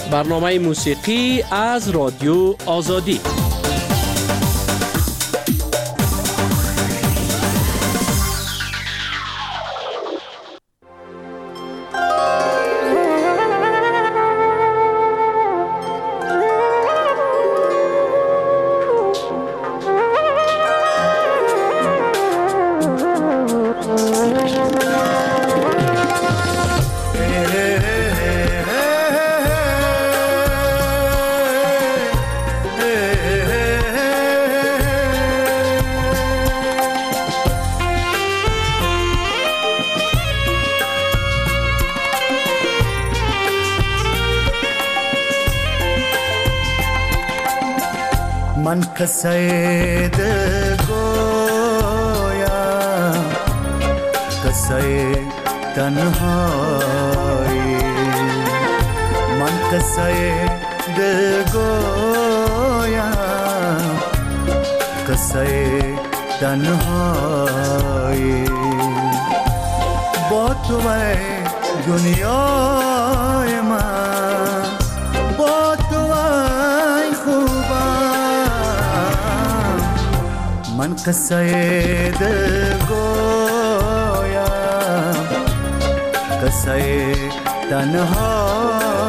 برنامه موسیقی از رادیو آزادی. من قصه دل گویم، قصه تنهایی. من قصه دل گویم، قصه تنهایی. با تو دنیای من، با تو خوبم. من قصه دل گویم، قصه تنهایی.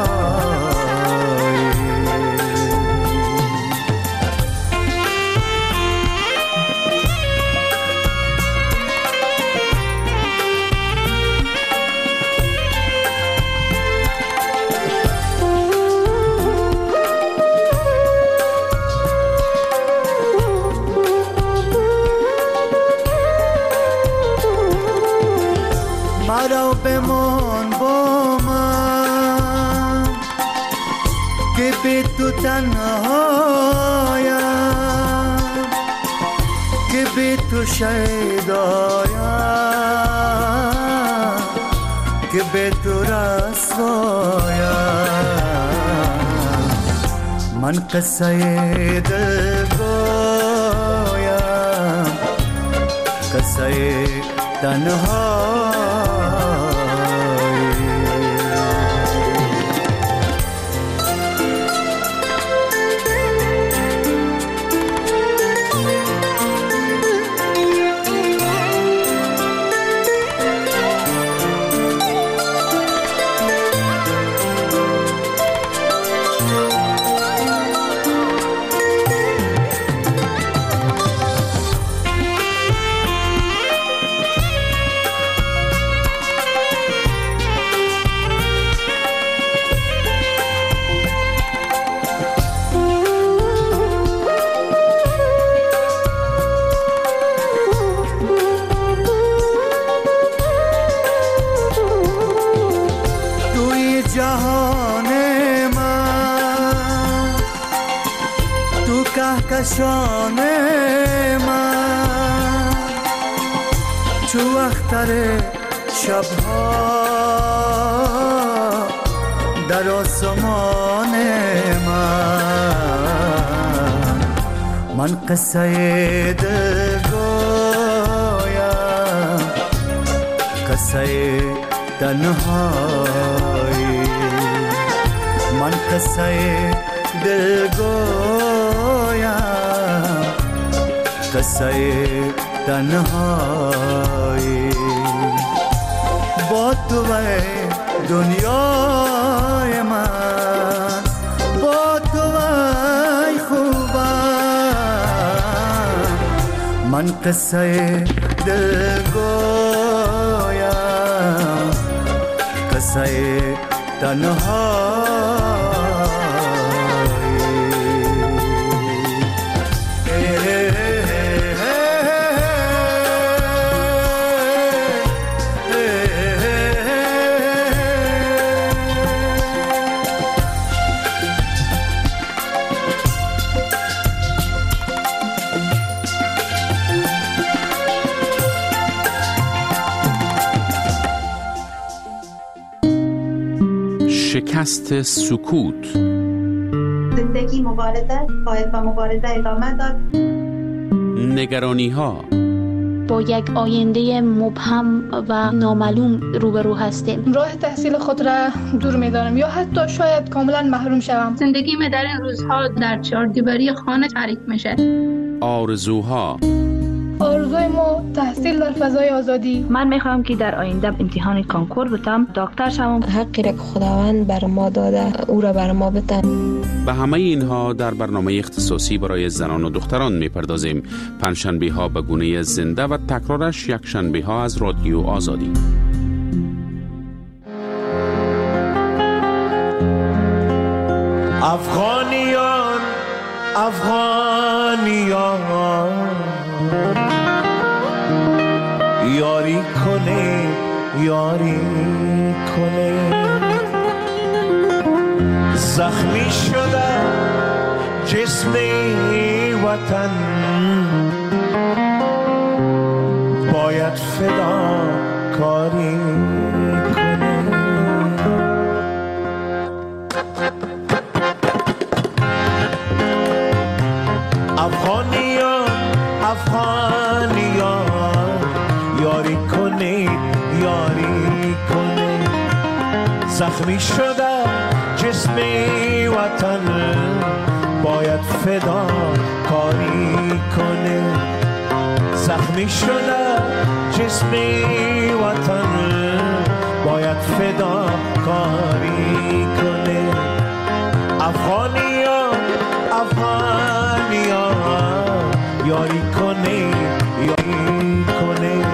مرا بمان با من که بی تو تنهایم، که بی تو شیدایم، که بی تو رسوایم. من قصه دل گویم، قصه تنهایم. جهان من تو کهکشان من، چو اختر شبها در آسمان من قصه دل گویم، قصه تنهایی. من قصه دل گویم، قصه تنهایی. با تو دنیای من، با تو خوبم. من قصه دل گویم، قصه تنهایی. شکست سکوت. زندگی مبارزه باید با مبارزه ادامه داد. نگرانی ها، با یک آینده مبهم و نامعلوم روبرو هستیم. راه تحصیل خود را دور می‌دانم یا حتی شاید کاملا محروم شوم. زندگیم در این روزها در چهاردیواری خانه تعریف میشه. آرزوها. آرزوی ما تحصیل در فضای آزادی. من میخوام که در آینده امتحان کنکور بتم، دکتر شوم. حقی را که خداوند بر ما داده او را بر ما بتن. به همه اینها در برنامه اختصاصی برای زنان و دختران میپردازیم. پنجشنبه ها به گونه زنده و تکرارش یک شنبه ها از رادیو آزادی. افغانیان افغانیان یاری کنه یاری کنه زخمی شده جسم وطن باید فدا کاری کنه افغانیان افغانیان یاری کنه یاری کنه زخمی شده جسم وطن باید فدا کاری کنه زخمی شده جسم وطن باید فدا کاری کنه افغانیان افغانیان یاری کنه یاری کنه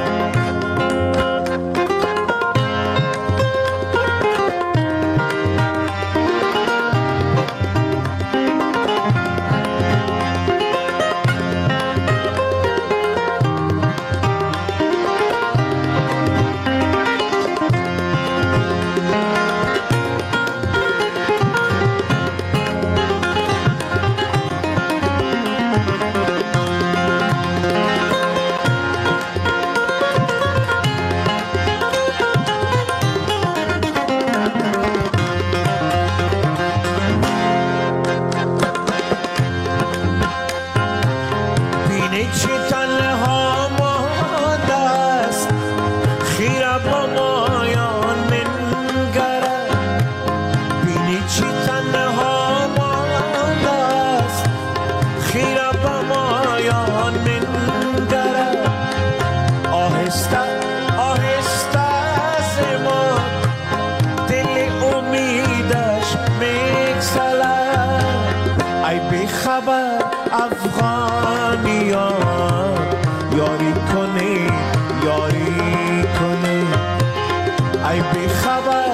افغانیان یاری کنه یاری کنه ای بی خبر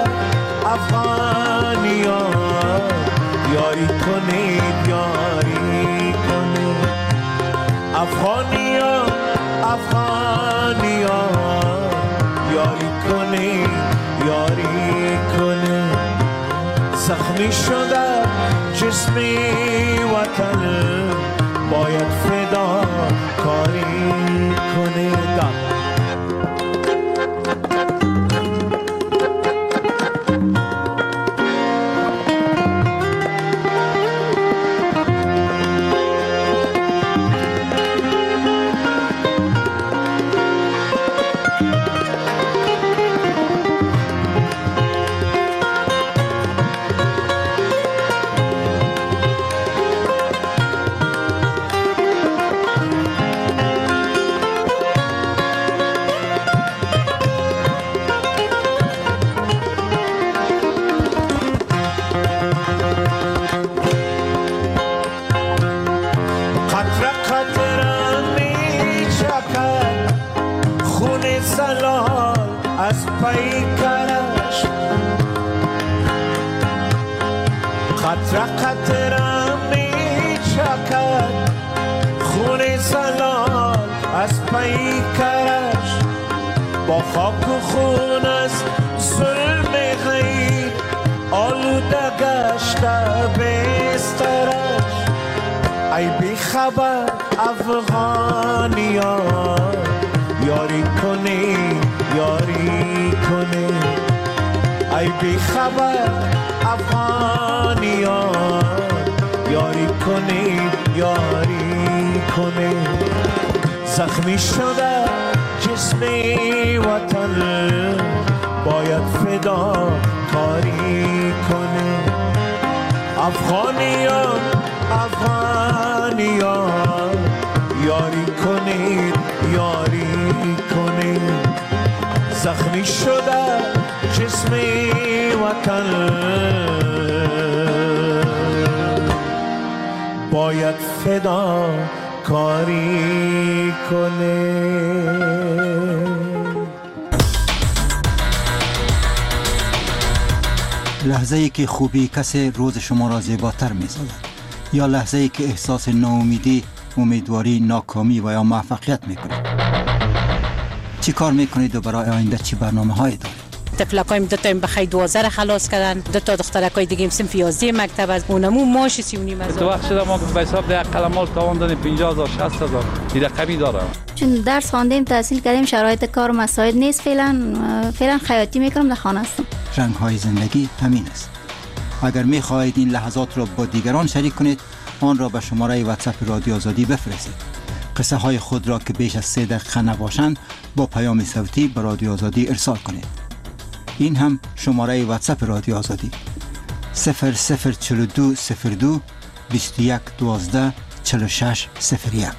افغانیان یاری کنه یاری کنه افغانیان افغانیان یاری کنه یاری کنه زخمی شده جسم وطن باید فدا کاری کنه قطره قطره می چکد خون زلال از پیکرش با خاک و خون از ظلم غیر آلوده گشته بسترش ای بی خبر افغانیان یاری کنه یاری کنه ای بی خبر افغانیان یاری کنه یاری کنه زخمی شده جسم وطن باید فدا کاری کنه. افغانیان افغانیان یاری کنید یاری کنید. زخمی شده جسم وطن باید فدا کاری کنه. لحظه ای که خوبی کسی روز شما را زیباتر می سازد، یا لحظه ای که احساس ناامیدی، امیدواری، ناکامی و یا موفقیت می کنید. چی کار می کنید و برای آینده چی برنامه هایی دارید؟ تفلکایم دو تا بخی 12 را خلاص کردن، دو تا دخترکای دیگه صنف 11 مکتب از اونمو ماش 39 هزار. تو وقت شده ما به حساب ده قلمال تاوان دادیم 50000 60000 این رقمی دارم. چون درس خواندیم تحصیل کردیم شرایط کار مساعد نیست، فعلا خیاطی میکنم، در خانه هستم. رنگ های زندگی همین است. اگر می خواهید این لحظات را با دیگران شریک کنید، آن را به شماره واتساپ رادیو آزادی بفرستید. قصه های خود را که بیش از 3 دقیقه نباشند با پیام صوتی به رادیو آزادی ارسال کنید. این هم شماره واتساپ رادیو آزادی 0042 02 21 12 46 01.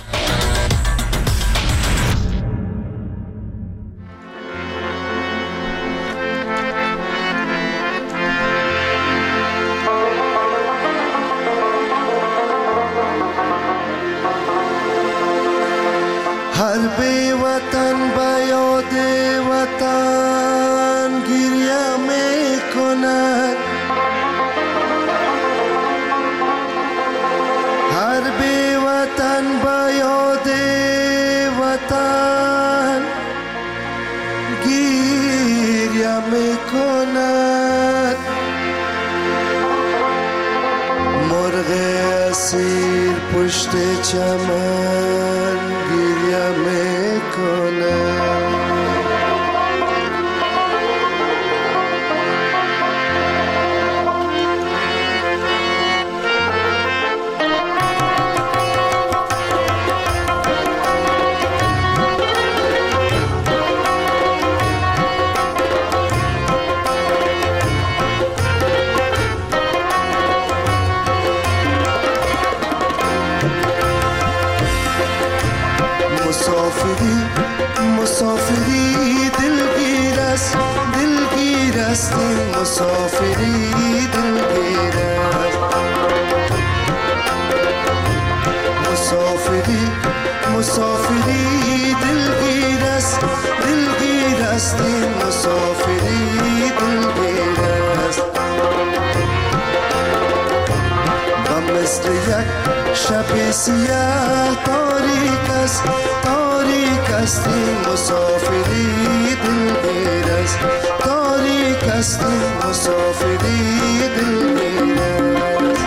هر بی وطن به یاد وطن گریه می کند. هر بی وطن به یاد وطن گریه می کند. مرغ اسیر پشت چمن گریه می کند. مسافری دلگیر است، دلگیر است این مسافری دلگیر است. مسافری دلگیر است، دلگیر است این مسافری دلگیر است. و مثل یک شب سیاه تاریک است، تاریک است این مسافری دلگیر است، تاریک است این مسافری دلگیر است.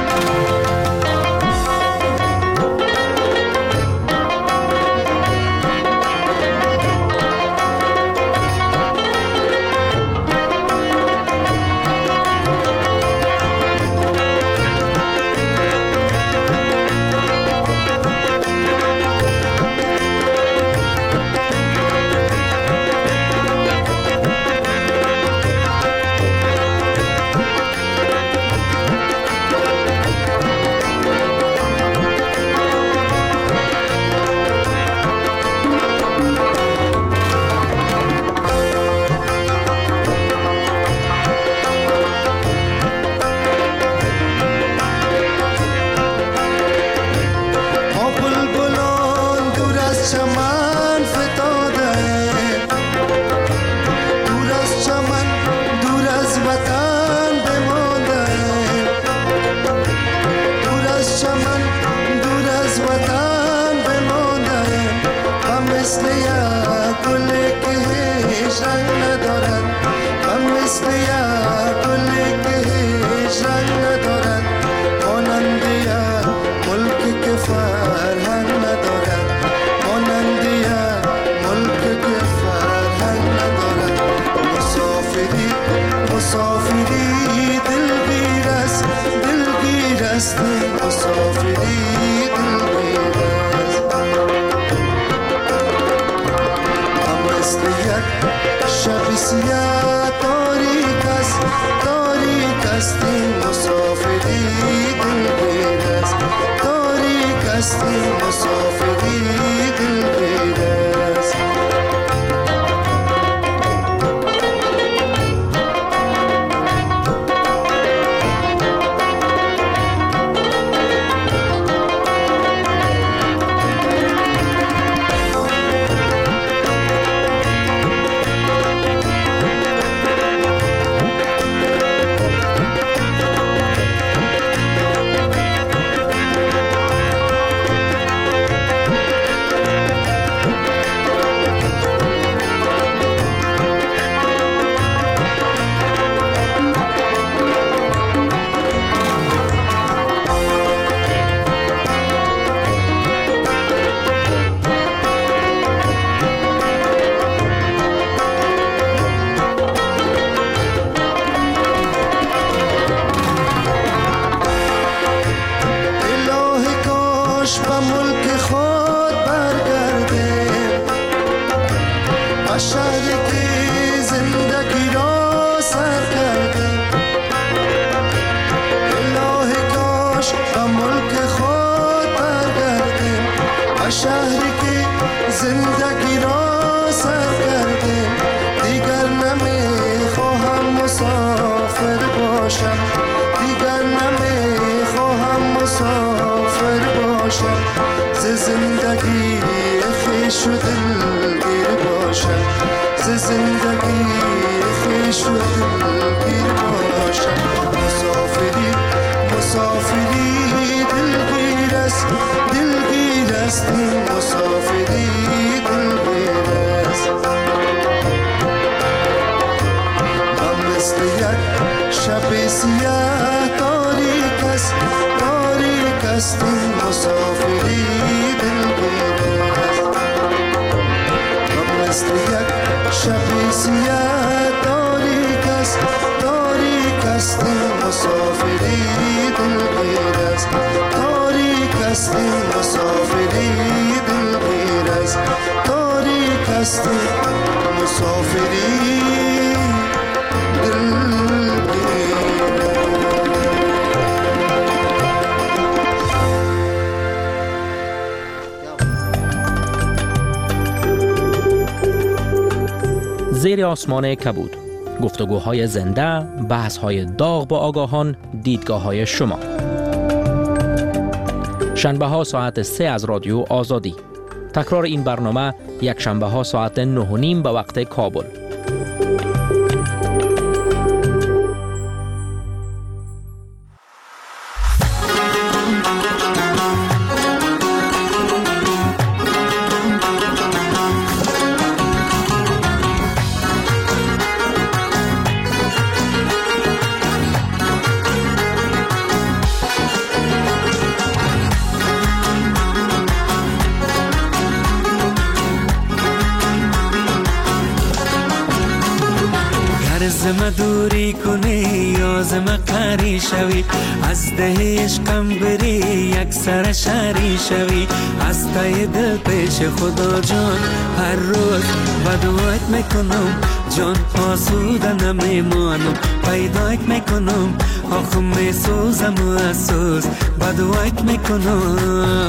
مثل یک شب سیاه تاریک است، تاریک است این مسافری دلگیر است، تاریک است این مسافری دلگیر است. شهری که زندگی را سر کرده، دیگر نمیخواهم مسافر باشم، دیگر نمیخواهم مسافر باشم، ز زندگی خویش و دلگیر باشم، ز زندگی خویش و دلگیر باشم. مسافری مسافری دلگیر است، دلگیر است این مسافری دلگیر است. من مثل یک شب سیاه تاریک است، تاریک است این مسافری دلگیر است. من مثل یک شب سیاه تاریک است، تاریک است این مسافری دلگیر است، تاریک است این مسافری دلگیر است، تاریک است این مسافری دلگیر. زیر آسمان کبود، گفتگوهای زنده، بحث‌های داغ با آگاهان، دیدگاه‌های شما. شنبه ها ساعت 3 از رادیو آزادی. تکرار این برنامه یک شنبه ها ساعت 9:30 به وقت کابل. زم دوری کنی یا زم قری شوی، از ده عشقم بری یک سر شری شوی، از تای دل پیش خدا جان هر روز بدوایت میکنم، جان آسوده نمیمانم، پیدایت میکنم، آخم میسوزم و اسوز بدوایت میکنم.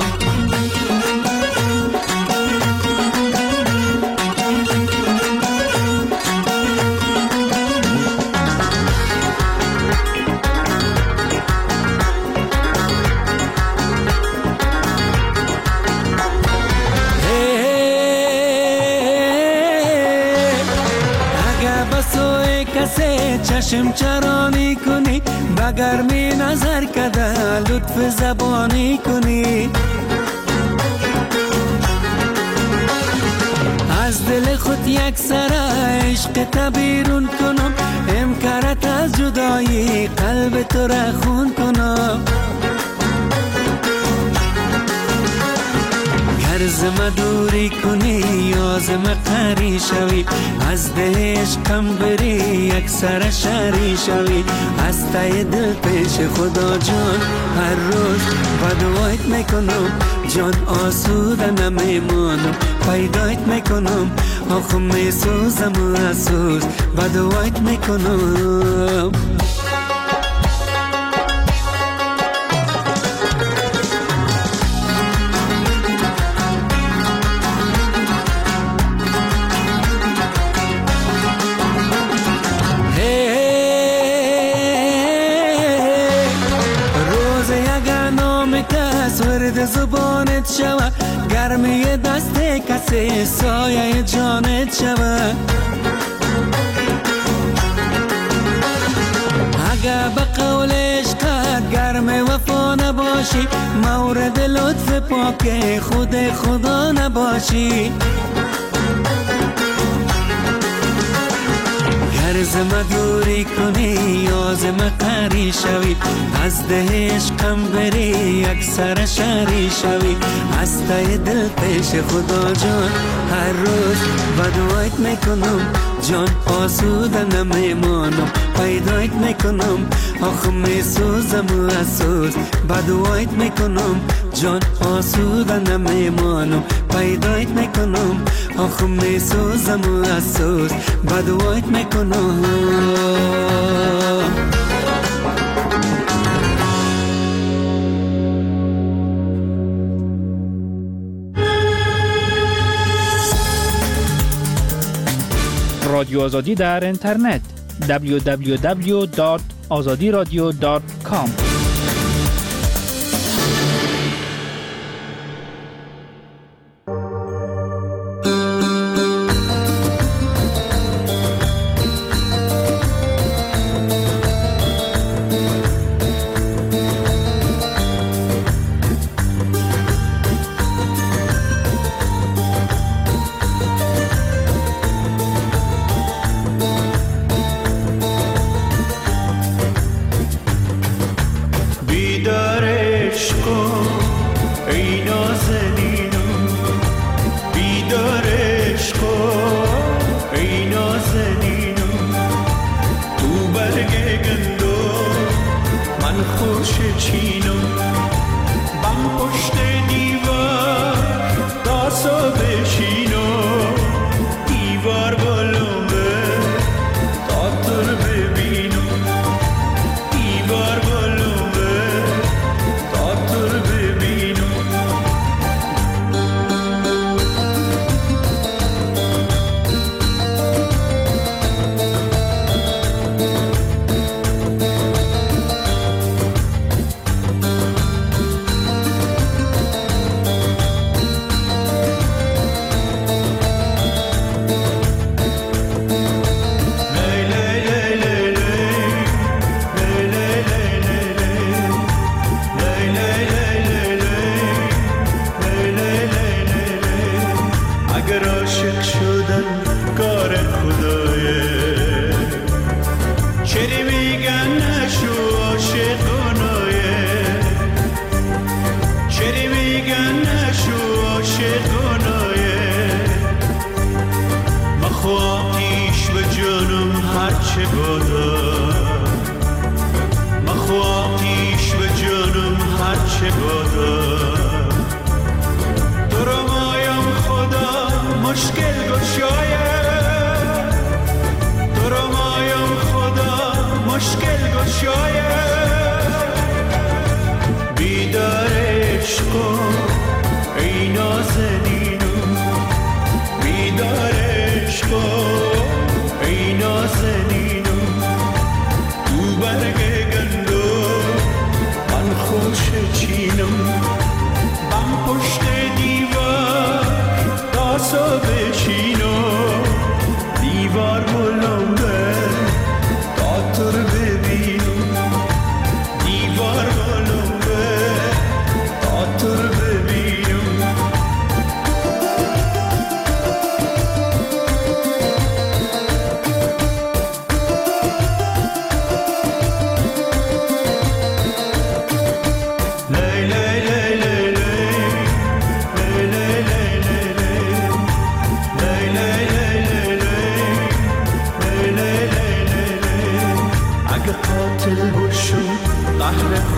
چشم چرانی کنی، بگر می نظر کده لطف زبانی کنی، از دل خود یک سر عشق تبیرون کنم، امکارت از جدایی قلب تو را خون کنم. هرز مدوری کنی یازم قری شوی از دهش کم بری یک سر شری شوی از تای دل پیش خدا جان هر روز بدوایت میکنم جان آسوده نمیمانم پیدایت میکنم آخ میسوزم و اسوز بدوایت میکنم زبانت شوه گرمی دست کسی سایه جانت شوه اگه به قول عشقت گرم وفا نباشی مورد لطف پاک خود خدا نباشی هرز مدوری کنی یازم قری شوی از دهش کم بری یک سر شری شوی از تای دل پیش خدا جان هر روز بدوایت میکنم جان آسوده نمیمانم پیدایت میکنم آخ میسوزم و اسوز بدوایت میکنم جان آسوده نمیمانم پیدایت میکنم آخ میسوزم و اسوز بدوایت میکنم رادیو آزادی در اینترنت www.azadiradio.com بم پشت دیوار تاسو بشینو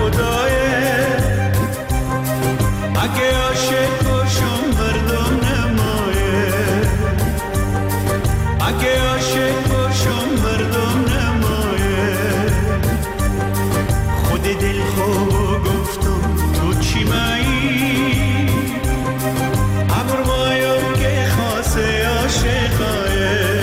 خدایه اگه عاشق باشم مردم نمایه اگه عاشق باشم مردم نمایه خود دل خوب گفتم تو چی مایی ابر مایم که خاصه عاشقایه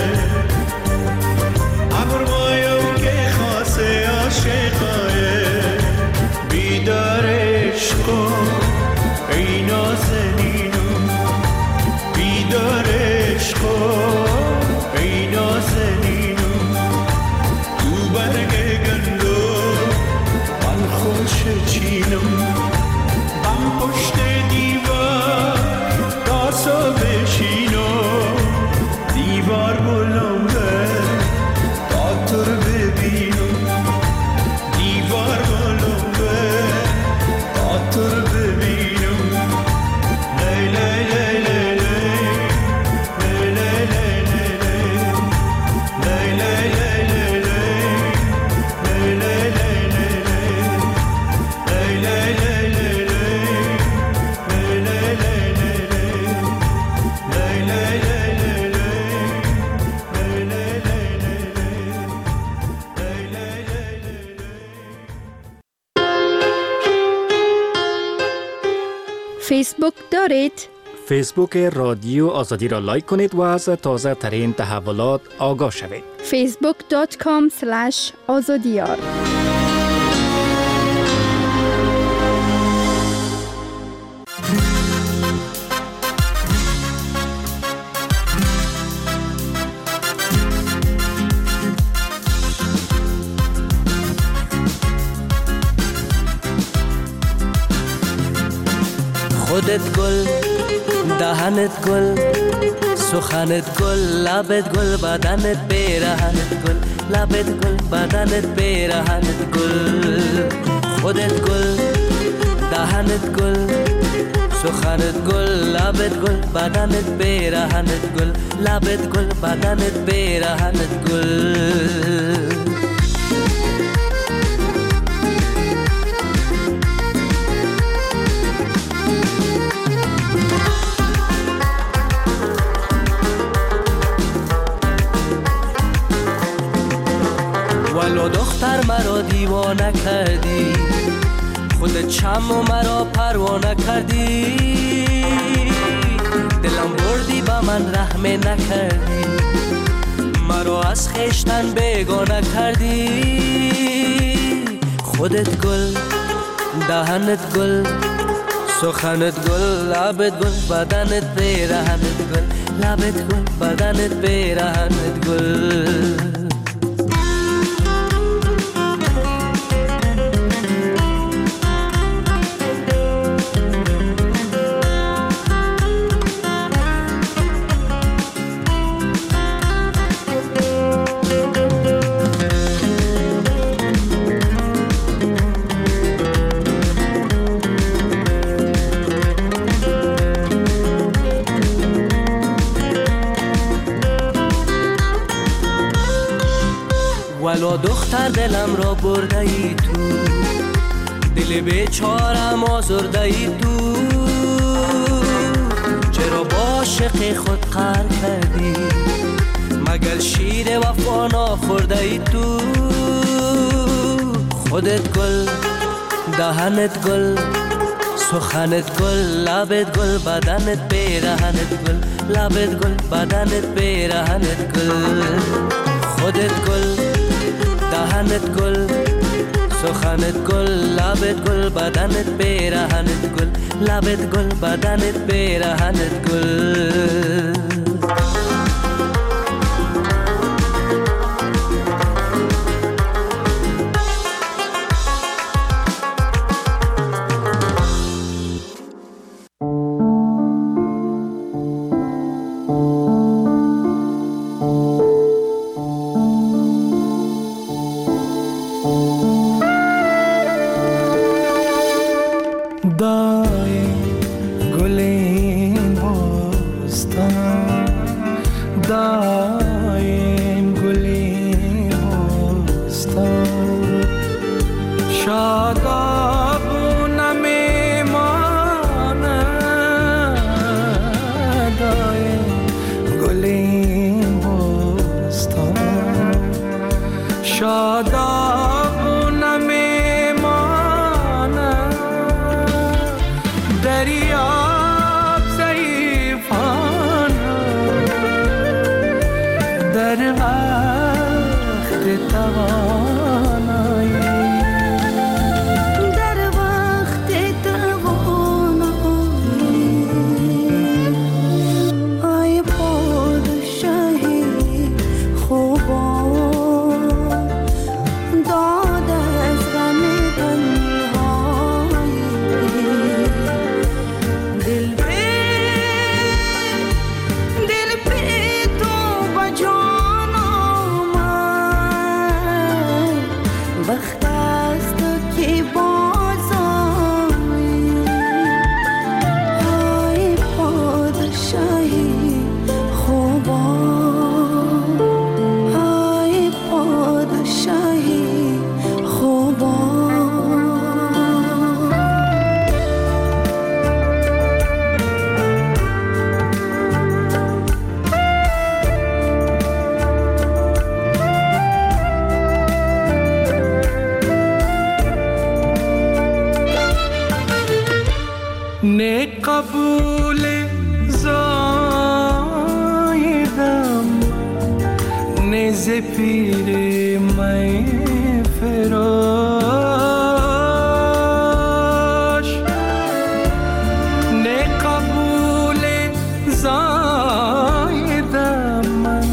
ابر مایم که خاصه عاشقایه بیدار عشقو ای نازنینو بیدار عشقو ای نازنینو تو برگ گندو من خوش چینم بم پشت دیوار تاسو بشینو دیوار بلنده تا تو رو ببینم دیوار بلنده تا تو رو ببینم لی لی لی لی لی لی لی لی لی لی فیسبوک دارید؟ فیسبوک رادیو آزادی را لایک کنید و از تازه ترین تحولات آگاه شوید. facebook.com/azadiyar خودت گل، دهنت گل، سخنت گل، لبت گل، بدنت پیرهنت گل، لبت گل، بدنت پیرهنت گل. خودت گل، دهنت گل، سخنت گل، لبت گل، بدنت پیرهنت گل، لبت گل، بدنت پیرهنت گل. ولو دختر مرا دیوانه کردی، خودت شم و مرا پروانه کردی، دلم بردی با من رحم نکردی، مرا از خویشتن بیگانه کردی. خودت گل، دهنت گل، سخنت گل، لبت گل، بدنت پیرهنت گل، لبت گل، بدنت پیرهنت گل. ولو دختر دلم را برده ای تو، دل بیچارم آزرده ای تو، چرا با عاشق خود قهر کردی، مگر شیر وفا نخورده ای تو. خودت گل، دهنت گل، سخنت گل، لبت گل، بدنت پیرهنت گل، لبت گل، بدنت پیرهنت گل. خودت گل، دهنت گل، سخنت گل، لبت گل، بدنت پیرهنت گل، لبت گل، بدنت پیرهنت گل. دای گل این بستان شاداب نمیماند دریاب ضعیفانه در وقت توانایی در وقت توانایی ای پادشاهی خوبان داد از غم تنهایی دل به تو با جان آمد وقت است که باز آیی ای پادشاهی خوبان ای پادشاهی خوبان نه قبول زایدم نه زپیر می فراش نه قبول زایدم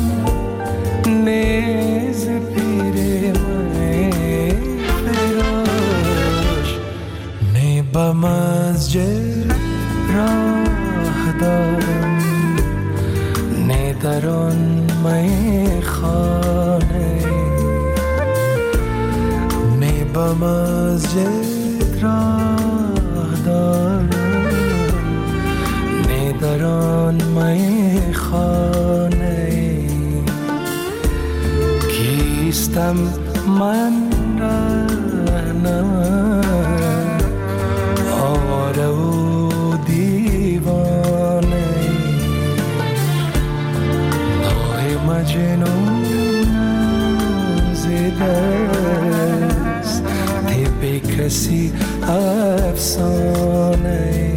نه زپیر می فراش نه با مسجد راه دارم نه در آن میخانه نه با مسجد راه دارم نه در آن میخانه کیستم من رهنم آواره و دیوانه نوع مجنون زده است طب کسی افسانه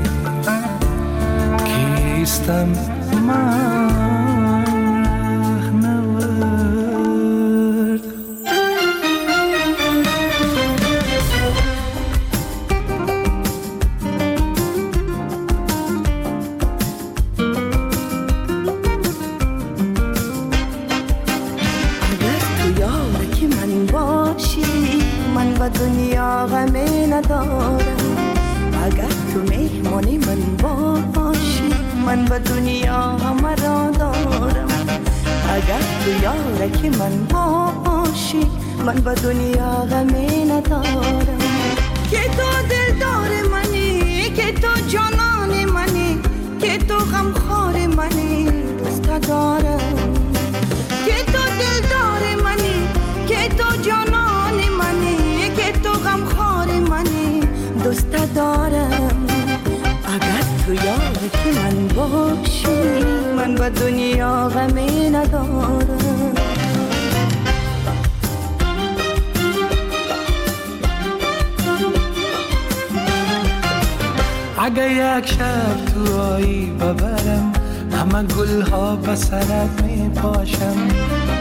کیستم من رهنورد دنیا غمی ندارم اگر تو مهمانی من باشی من به دنیا همه را دارم اگر تو یارک من باشی من به دنیا غمی ندارم که تو دلدار منی که تو جانان منی که تو غمخوار منی دوست دارم که تو دلدار منی که تو جانان منی که تو غمخوار منی دوست دارم اگر تو یارک من باشی من به دنیا غمی ندارم اگه یک شب تو آیی ببرم همه گلها به سرت می پاشم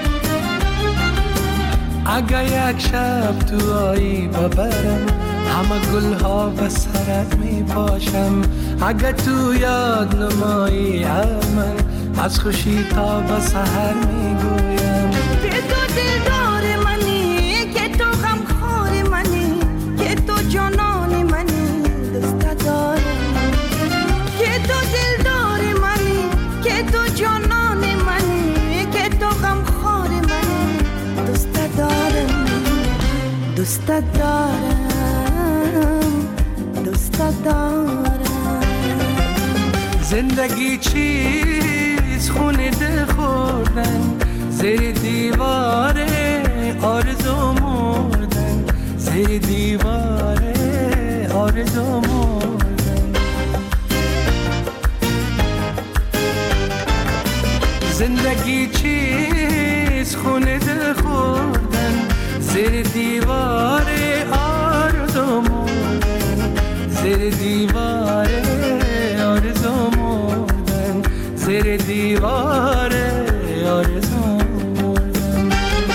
اگه یک شب تو آیی ببرم همه گلها به سرت می پاشم اگه تو یاد نمایی من از خوشی تا به سحر می گویم که تو دلدار منی که تو غمخوار منی که تو جانان منی دوست دارم که تو دلدار منی که تو جانان منی که تو غمخوار منی دوست دارم دوست دارم دوست دارم زندگی چیز خونه دل خوردن زیر دیوار آرزو مردن زیر دیوار آرزو مردن زندگی چیز خونه دل خوردن زیر دیوار آرزو مردن، زیر دیوار آرزو مردن، زیر دیوار آرزو مردن.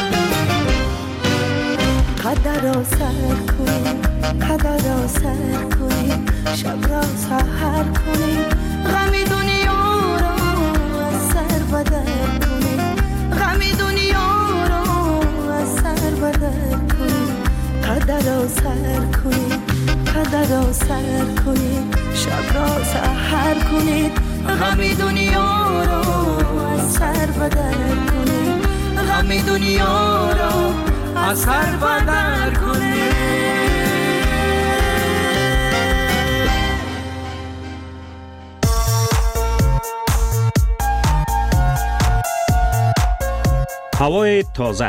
قدر را سر کنیم، قدر را سر کنیم، شب را سحر کنیم، غم دنیا را از سر بدر کنیم، غم دنیا را از سر بدر کنیم. قدر را سر کنیم، قدر را سر کنیم، شب را سحر کنید، غم دنیا را از سر بدر کنیم، غم دنیا را از سر بدر کنید. هوای تازه،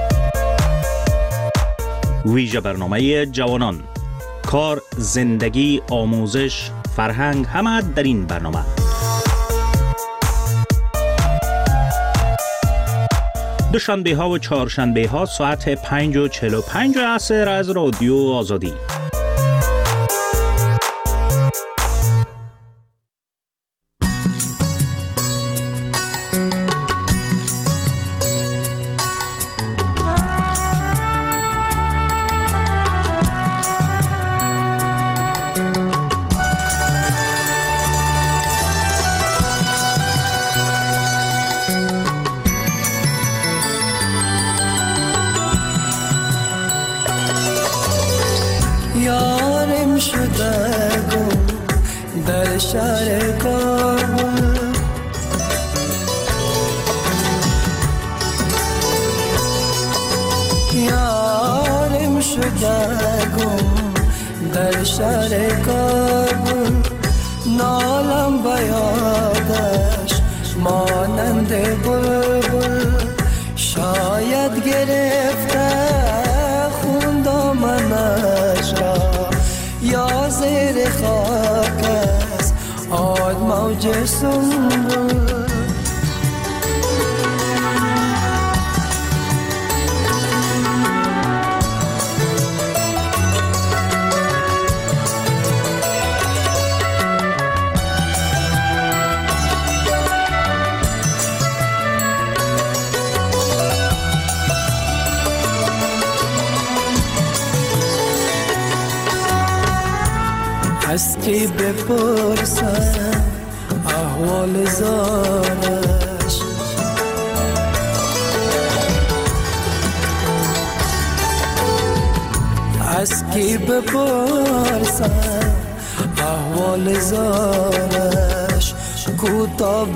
ویژه برنامه جوانان، کار، زندگی، آموزش، فرهنگ، همه در این برنامه. دوشنبه ها و چهارشنبه ها ساعت 5:45 عصر از رادیو آزادی. یارم شده گم در شهر کابل، یارم شده گم در شهر کابل، نالم بیادش مانند بلبل، شاید گرفته خون دامنش را یا زیر خاک است آد موج سنبل. از کی بپرسم احوال زارش، از کی بپرسم احوال زارش، کوتا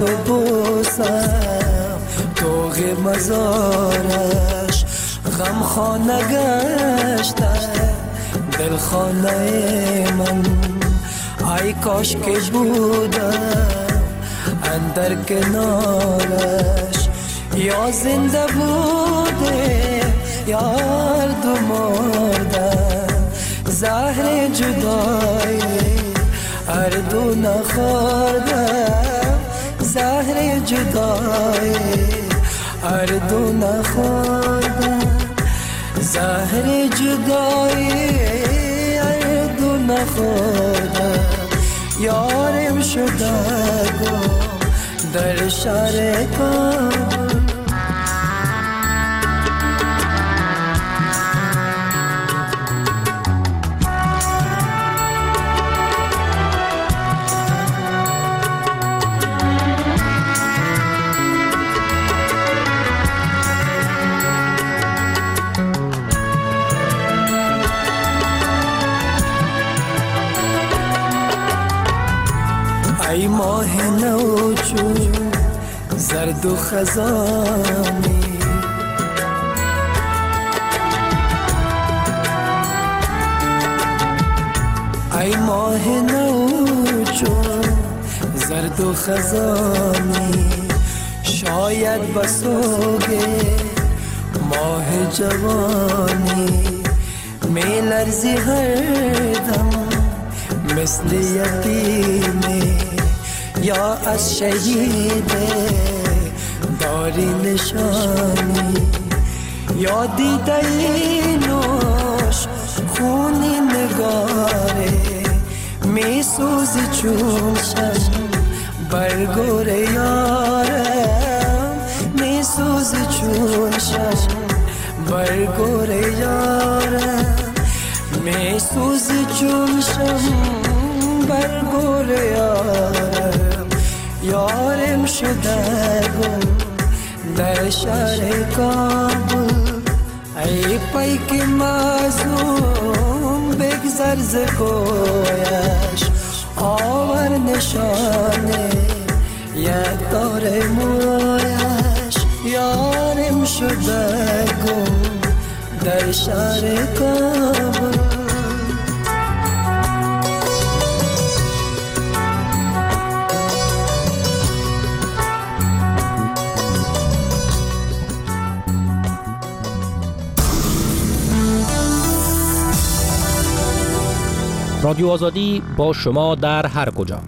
ببوسم توغ مزارش، غم خانه گشته دل خانه من، ای کاش که بودم اندر کنارش، یا زنده بوده یا هر دو مردم، زهر جدایی هر دو نخوردم، زهر جدایی هر دو نخوردم، زهر جدایی هر دو نخوردم، یارم شده گم در شهر کابل. ای ماه نو چون زرد و خزانی، ای ماه نو چون زرد و خزانی، شاید بسوگه ماه جوانی، می لرزی هر دم مثل یتیمی، یا از شهید داری نشانی، یا دیده نوش خون نگاره می سوزی چون ششم برگور یارم می سوزی چون ششم برگور یارم می سوزی چون ششم برگور یارم یارم شده گم در شهر کابل ای پیک مظلوم بگذر ز کویش آور نشانه یک دار مویش یارم شده گم در شهر کابل رادیو آزادی با شما در هر کجا.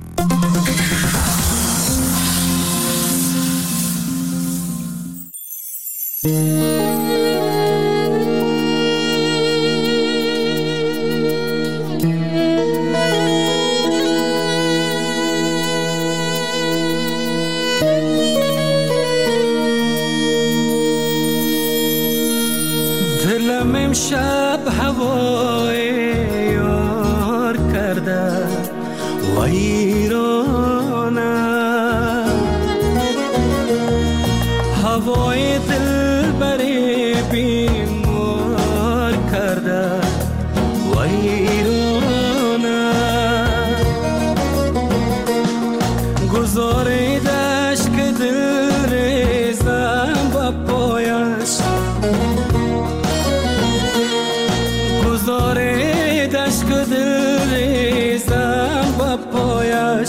دلم امشب هوای ویرانه هوای دل بری بیمار کرده ویرانه گذاریدش که دل ریزم با پایش گذاریدش که دل ریزم با پایش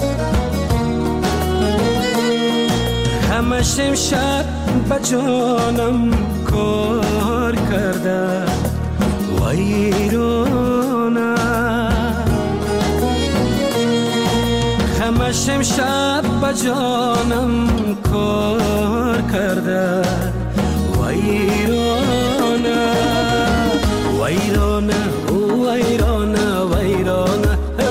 همش امشب با جانم کار کرده ویرانه همش امشب با جانم کار کرده ویرانه ویرانه ویرانه ویرانه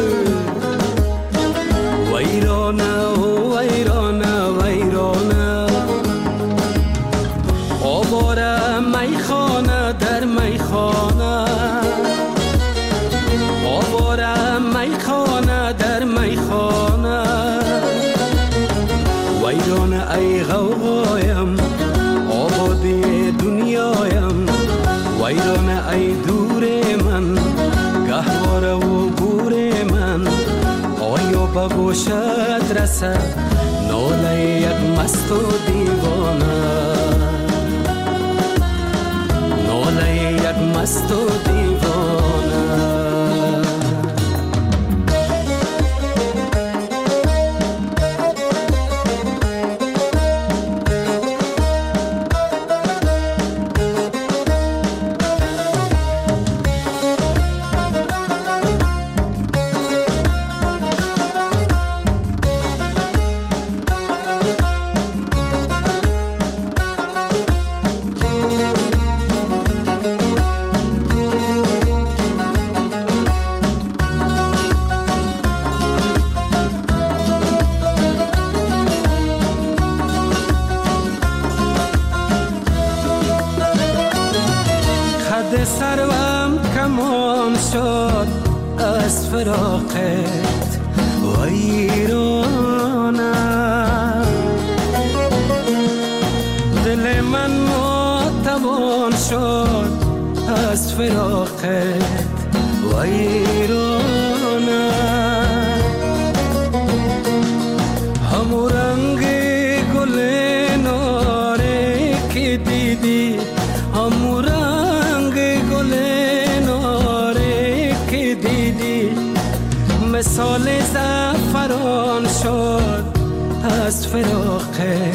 ویرانه ویرانه ویرانه آواره میخانه در میخانه آواره میخانه در میخانه ویرانه ای غوغایم آبادی دنیایم ویرانه ای دور من گهواره و گور من آیا به گوشت رسد ناله یک مست و دیوانه ناله یک مست و دیوانه سروم کمان شد از فراقت ویرانه دل من ناتوان شد از فراقت ویرانه همو رنگ گل ناره که دیدی همو رنگ گل ناره که دیدی مثال زعفران شد از فراقت